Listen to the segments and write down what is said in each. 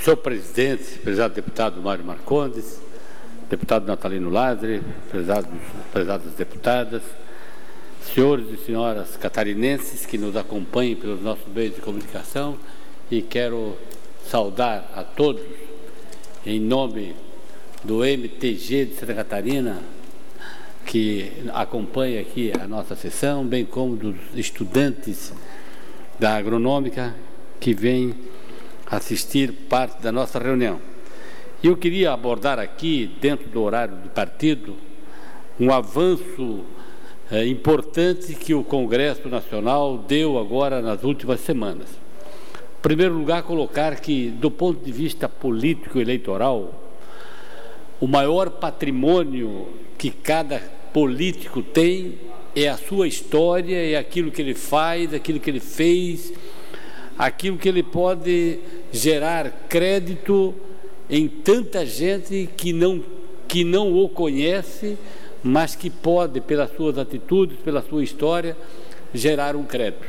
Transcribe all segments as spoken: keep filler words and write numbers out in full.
Senhor presidente, prezado deputado Mário Marcondes, deputado Natalino Ladri, prezados, prezadas deputadas, senhores e senhoras catarinenses que nos acompanhem pelos nossos meios de comunicação, e quero saudar a todos em nome do M T G de Santa Catarina, que acompanha aqui a nossa sessão, bem como dos estudantes da agronômica que vêm assistir parte da nossa reunião. Eu queria abordar aqui, dentro do horário do partido, um avanço é, importante que o Congresso Nacional deu agora nas últimas semanas. Em primeiro lugar, colocar que, do ponto de vista político-eleitoral, o maior patrimônio que cada político tem é a sua história, é aquilo que ele faz, aquilo que ele fez, aquilo que ele pode gerar crédito em tanta gente que não, que não o conhece, mas que pode, pelas suas atitudes, pela sua história, gerar um crédito.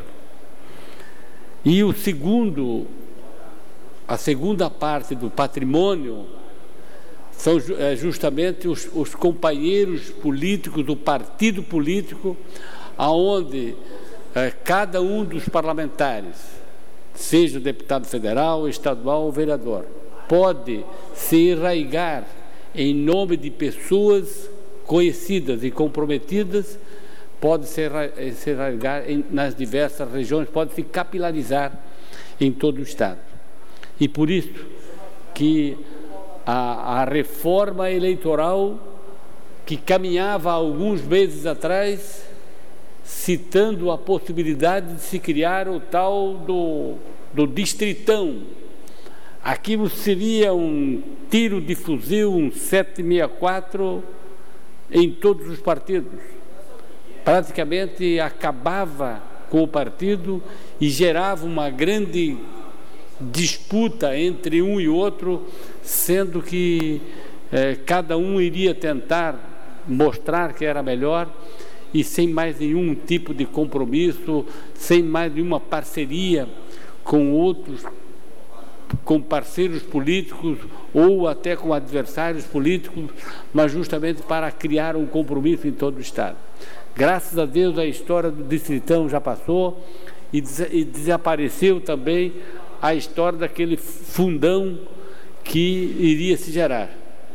E o segundo, a segunda parte do patrimônio são é, justamente os, os companheiros políticos, do partido político, aonde é, cada um dos parlamentares, seja deputado federal, estadual ou vereador, pode se enraigar em nome de pessoas conhecidas e comprometidas, pode se enraigar nas diversas regiões, pode se capilarizar em todo o Estado. E por isso que a, a reforma eleitoral que caminhava há alguns meses atrás, citando a possibilidade de se criar o tal do, do distritão. Aquilo seria um tiro de fuzil, um sete sessenta e quatro em todos os partidos. Praticamente acabava com o partido e gerava uma grande disputa entre um e outro, sendo que eh, cada um iria tentar mostrar que era melhor e sem mais nenhum tipo de compromisso, sem mais nenhuma parceria com outros, com parceiros políticos ou até com adversários políticos, mas justamente para criar um compromisso em todo o Estado. Graças a Deus a história do distritão já passou e, des e desapareceu também a história daquele fundão que iria se gerar.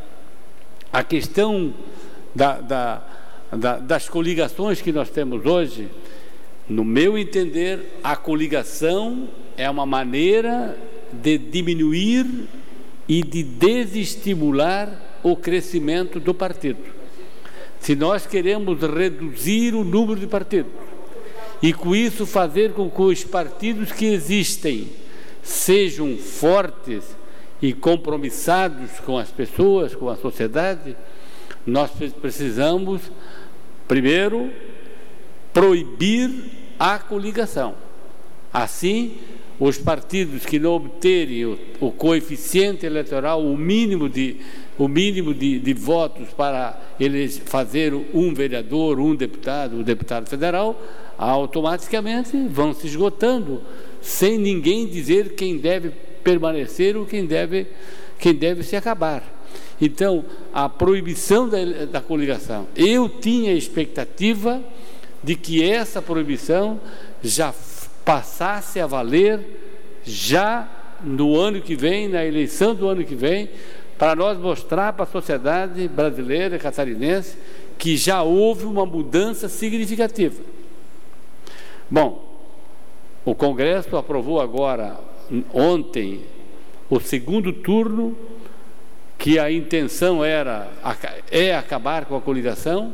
A questão da, da, da, das coligações que nós temos hoje, no meu entender, a coligação é uma maneira de diminuir e de desestimular o crescimento do partido. Se nós queremos reduzir o número de partidos e com isso fazer com que os partidos que existem sejam fortes e compromissados com as pessoas, com a sociedade, nós precisamos, primeiro, proibir a coligação. Assim, os partidos que não obterem o, o coeficiente eleitoral, o mínimo de, o mínimo de, de votos para eles fazer um vereador, um deputado, um deputado federal, automaticamente vão se esgotando, sem ninguém dizer quem deve permanecer ou quem deve, quem deve se acabar. Então, a proibição da, da coligação, eu tinha a expectativa de que essa proibição já passasse a valer já no ano que vem, na eleição do ano que vem, para nós mostrar para a sociedade brasileira, catarinense, que já houve uma mudança significativa. Bom, o Congresso aprovou agora, ontem, o segundo turno, que a intenção era, é acabar com a coligação,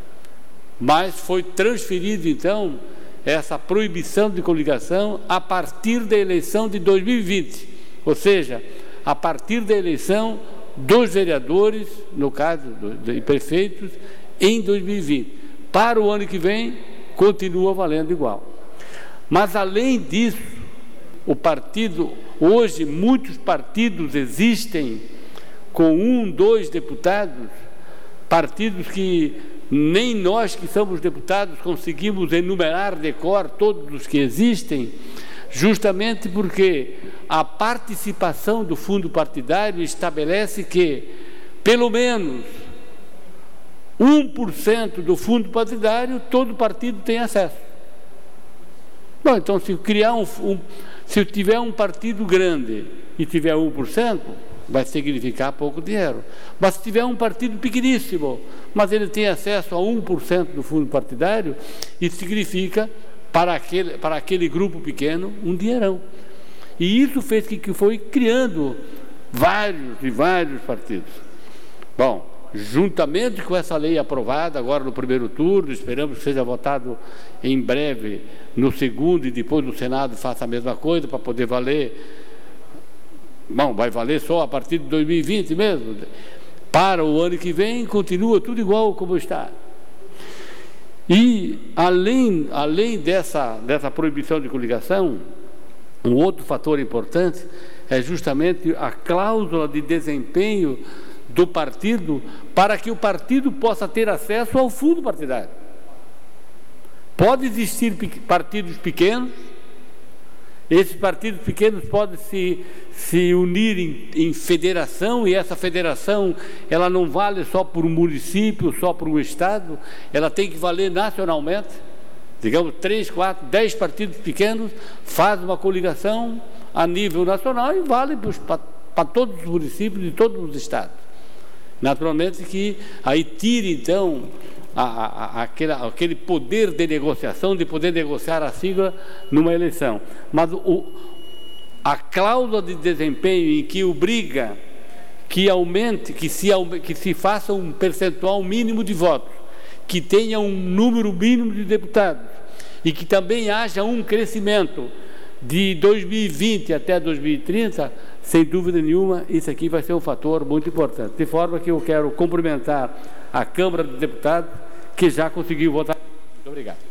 mas foi transferido, então, essa proibição de coligação a partir da eleição de dois mil e vinte, ou seja, a partir da eleição dos vereadores, no caso de prefeitos, em dois mil e vinte. Para o ano que vem, continua valendo igual. Mas, além disso, o partido, hoje, muitos partidos existem com um, dois deputados, partidos que nem nós que somos deputados conseguimos enumerar de cor todos os que existem, justamente porque a participação do fundo partidário estabelece que, pelo menos, um por cento do fundo partidário, todo partido tem acesso. Bom, então, se criar um, um se eu tiver um partido grande e tiver um por cento, vai significar pouco dinheiro. Mas se tiver um partido pequeníssimo, mas ele tem acesso a um por cento do fundo partidário, isso significa, para aquele, para aquele grupo pequeno, um dinheirão. E isso fez que, que foi criando vários e vários partidos. Bom, juntamente com essa lei aprovada agora no primeiro turno, esperamos que seja votado em breve no segundo e depois no Senado faça a mesma coisa para poder valer. Bom, vai valer só a partir de dois mil e vinte mesmo. Para o ano que vem, continua tudo igual como está. E, além, além dessa, dessa proibição de coligação, um outro fator importante é justamente a cláusula de desempenho do partido, para que o partido possa ter acesso ao fundo partidário. Pode existir partidos pequenos, esses partidos pequenos podem se, se unir em, em federação, e essa federação ela não vale só por um município, só por um estado, ela tem que valer nacionalmente. Digamos, três, quatro, dez partidos pequenos fazem uma coligação a nível nacional e vale para todos os municípios de todos os estados. Naturalmente que aí tire, então, a, a, a, aquele, aquele poder de negociação, de poder negociar a sigla numa eleição. Mas o, a cláusula de desempenho em que obriga que aumente, que se, que se faça um percentual mínimo de votos, que tenha um número mínimo de deputados e que também haja um crescimento de dois mil e vinte até dois mil e trinta, sem dúvida nenhuma, isso aqui vai ser um fator muito importante. De forma que eu quero cumprimentar a Câmara dos Deputados, que já conseguiu votar. Muito obrigado.